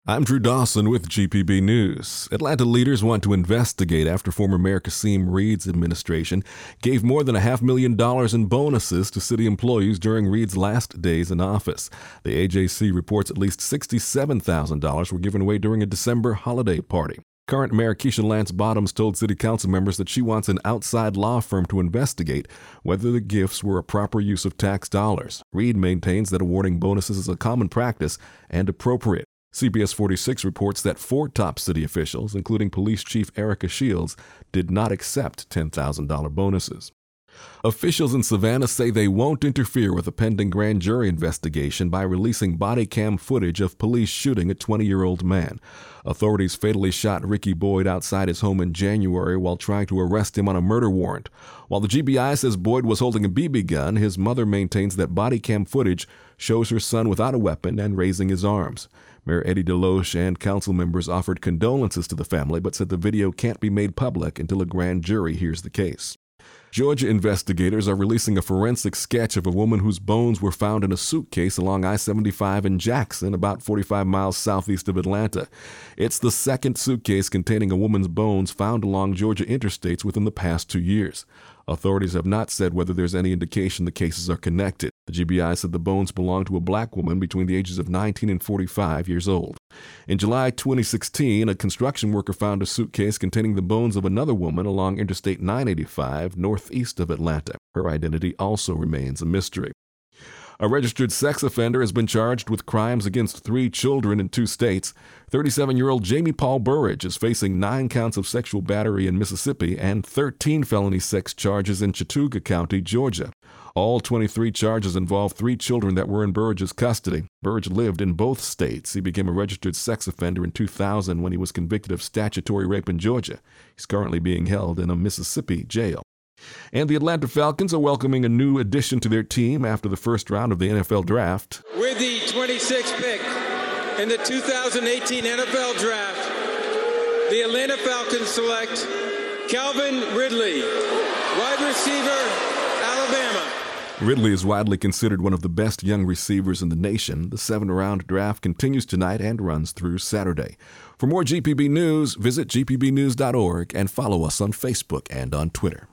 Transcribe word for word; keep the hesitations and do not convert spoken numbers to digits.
I'm Drew Dawson with G P B News. Atlanta leaders want to investigate after former Mayor Kasim Reed's administration gave more than a half million dollars in bonuses to city employees during Reed's last days in office. The A J C reports at least sixty-seven thousand dollars were given away during a December holiday party. Current Mayor Keisha Lance Bottoms told city council members that she wants an outside law firm to investigate whether the gifts were a proper use of tax dollars. Reed maintains that awarding bonuses is a common practice and appropriate. C B S forty-six reports that four top city officials, including Police Chief Erica Shields, did not accept ten thousand dollars bonuses. Officials in Savannah say they won't interfere with a pending grand jury investigation by releasing body cam footage of police shooting a twenty-year-old man. Authorities fatally shot Ricky Boyd outside his home in January while trying to arrest him on a murder warrant. While the G B I says Boyd was holding a B B gun, his mother maintains that body cam footage shows her son without a weapon and raising his arms. Mayor Eddie Deloche and council members offered condolences to the family but said the video can't be made public until a grand jury hears the case. Georgia investigators are releasing a forensic sketch of a woman whose bones were found in a suitcase along I seventy-five in Jackson, about forty-five miles southeast of Atlanta. It's the second suitcase containing a woman's bones found along Georgia interstates within the past two years. Authorities have not said whether there's any indication the cases are connected. The G B I said the bones belonged to a black woman between the ages of nineteen and forty-five years old. In July twenty sixteen, a construction worker found a suitcase containing the bones of another woman along Interstate nine eighty-five northeast of Atlanta. Her identity also remains a mystery. A registered sex offender has been charged with crimes against three children in two states. thirty-seven-year-old Jamie Paul Burridge is facing nine counts of sexual battery in Mississippi and thirteen felony sex charges in Chattooga County, Georgia. All twenty-three charges involve three children that were in Burridge's custody. Burridge lived in both states. He became a registered sex offender in two thousand when he was convicted of statutory rape in Georgia. He's currently being held in a Mississippi jail. And the Atlanta Falcons are welcoming a new addition to their team after the first round of the N F L Draft. With the twenty-sixth pick in the two thousand eighteen N F L Draft, the Atlanta Falcons select Calvin Ridley, wide receiver, Alabama. Ridley is widely considered one of the best young receivers in the nation. The seven-round draft continues tonight and runs through Saturday. For more G P B News, visit G P B news dot org and follow us on Facebook and on Twitter.